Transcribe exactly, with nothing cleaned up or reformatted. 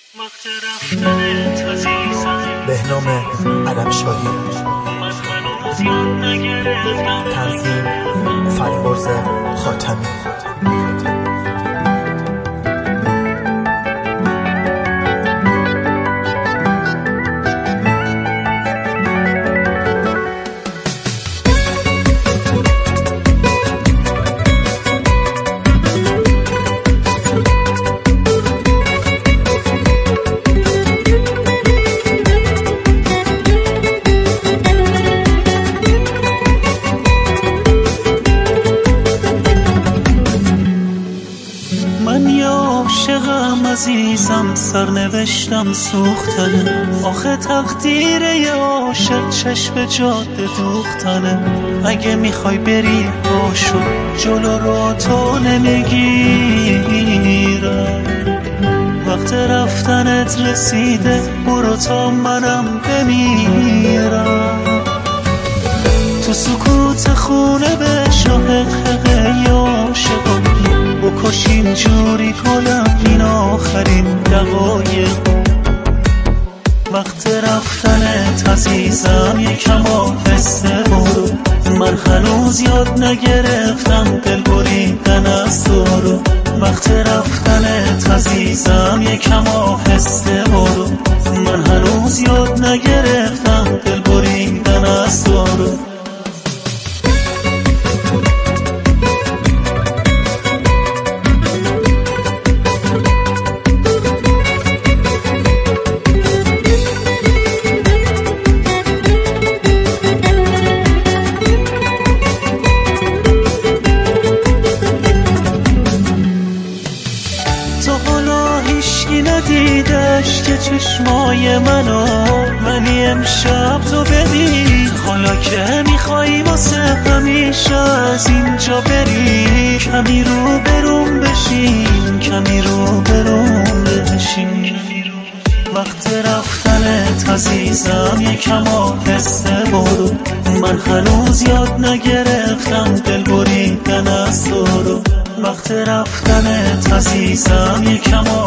بهنام علمشاهی، تنظیم فریبرز خاتمی. عاشقم عزیزم، سرنوشتم سوختنه. آخه تقدیر یه عاشق چشم جاده دوختنه. اگه میخوای بری باشو جلو رو تو نمیگیرم. وقت رفتنت رسیده، برو تا منم بمیرم. تو سکوت خونه به شاه حقه عاشقم بکش اینجوری گلم، این آخرین دقایق. وقت رفتنت عزیزم یکم آهسته برو. من هنوز یاد نگرفتم دل بریدن از تو رو. وقت رفتنت عزیزم یکم آهسته برو. من هنوز یاد نگرفتم دل بریدن از تو رو. هیچکی ندیدش که چشمای منو، ولی امشب تو ببین. حالا که میخوایی واسه همیشه از اینجا بری، کمی رو بروم بشین، کمی رو بروم بشین. وقت رفتنت عزیزم یکم آهسته برو. من هنوز یاد نگرفتم دل بریدن از تو رو. وقت رفتنت عزیزم یکم